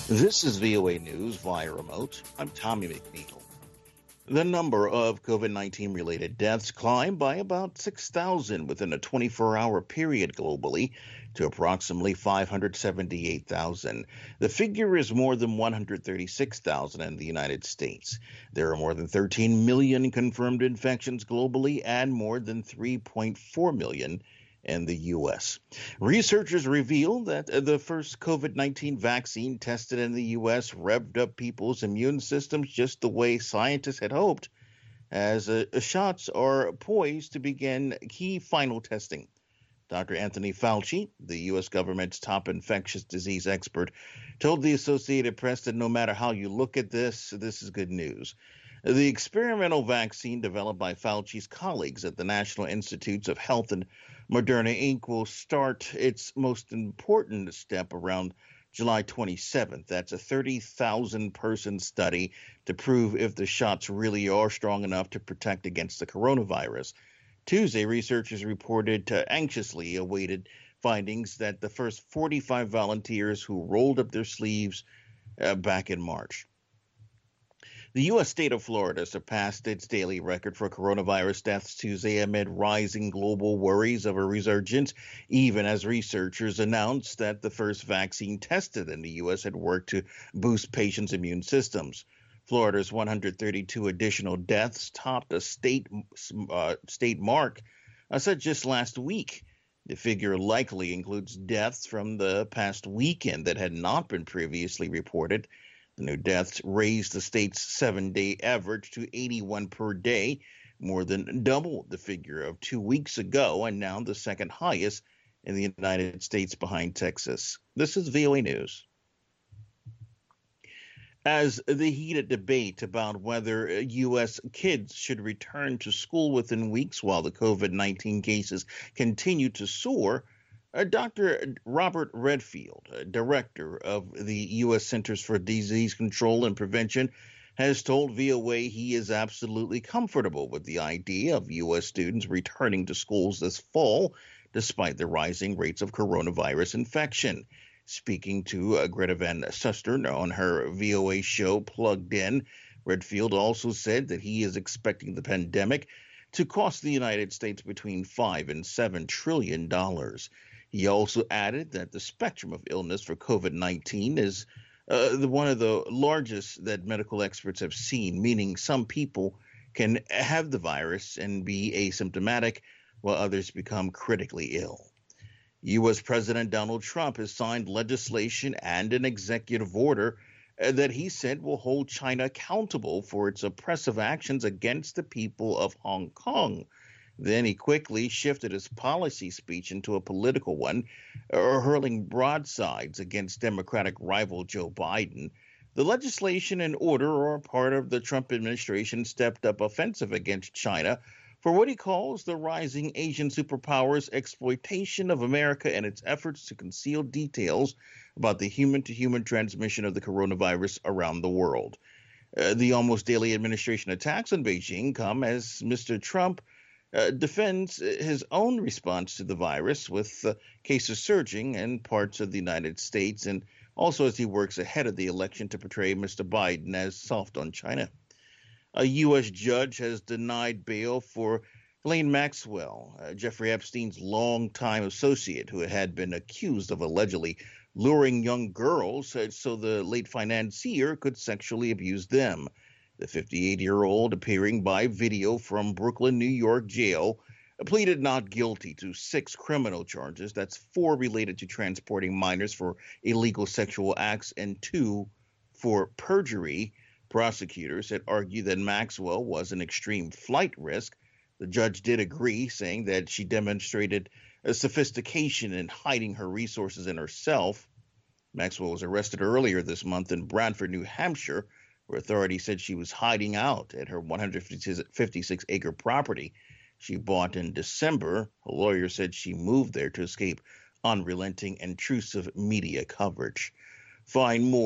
This is VOA News via remote. I'm Tommy McNeil. The number of COVID 19 related deaths climbed by about 6,000 within a 24-hour period globally to approximately 578,000. The figure is more than 136,000 in the United States. There are more than 13 million confirmed infections globally and more than 3.4 million in the U.S. Researchers reveal that the first COVID 19 vaccine tested in the U.S. revved up people's immune systems just the way scientists had hoped, as shots are poised to begin key final testing. Dr. Anthony Fauci, the U.S. government's top infectious disease expert, told the Associated Press that no matter how you look at this is good news. The experimental vaccine developed by Fauci's colleagues at the National Institutes of Health and Moderna Inc. will start its most important step around July 27th. That's a 30,000 person study to prove if the shots really are strong enough to protect against the coronavirus. Tuesday, researchers reported anxiously awaited findings that the first 45 volunteers who rolled up their sleeves back in March. The U.S. state of Florida surpassed its daily record for coronavirus deaths Tuesday amid rising global worries of a resurgence, even as researchers announced that the first vaccine tested in the U.S. had worked to boost patients' immune systems. Florida's 132 additional deaths topped a state mark set just last week. The figure likely includes deaths from the past weekend that had not been previously reported. The new deaths raised the state's 7-day average to 81 per day, more than double the figure of 2 weeks ago, and now the second highest in the United States behind Texas. This is VOA News. As the heated debate about whether U.S. kids should return to school within weeks while the COVID-19 cases continue to soar, Dr. Robert Redfield, director of the U.S. Centers for Disease Control and Prevention, has told VOA he is absolutely comfortable with the idea of U.S. students returning to schools this fall, despite the rising rates of coronavirus infection. Speaking to Greta Van Susteren on her VOA show Plugged In, Redfield also said that he is expecting the pandemic to cost the United States between $5 and $7 trillion. He also added that the spectrum of illness for COVID-19 is one of the largest that medical experts have seen, meaning some people can have the virus and be asymptomatic while others become critically ill. U.S. President Donald Trump has signed legislation and an executive order that he said will hold China accountable for its oppressive actions against the people of Hong Kong. Then he quickly shifted his policy speech into a political one, hurling broadsides against Democratic rival Joe Biden. The legislation and order are part of the Trump administration's stepped-up offensive against China for what he calls the rising Asian superpower's exploitation of America and its efforts to conceal details about the human-to-human transmission of the coronavirus around the world. The almost daily administration attacks on Beijing come as Mr. Trump defends his own response to the virus, with cases surging in parts of the United States, and also as he works ahead of the election to portray Mr. Biden as soft on China. A U.S. judge has denied bail for Ghislaine Maxwell, Jeffrey Epstein's longtime associate who had been accused of allegedly luring young girls so the late financier could sexually abuse them. The 58-year-old, appearing by video from Brooklyn, New York jail, pleaded not guilty to 6 criminal charges. That's 4 related to transporting minors for illegal sexual acts and 2 for perjury. Prosecutors had argued that Maxwell was an extreme flight risk. The judge did agree, saying that she demonstrated a sophistication in hiding her resources in herself. Maxwell was arrested earlier this month in Bradford, New Hampshire, where authorities said she was hiding out at her 156-acre property she bought in December. Her lawyer said she moved there to escape unrelenting, intrusive media coverage. Find more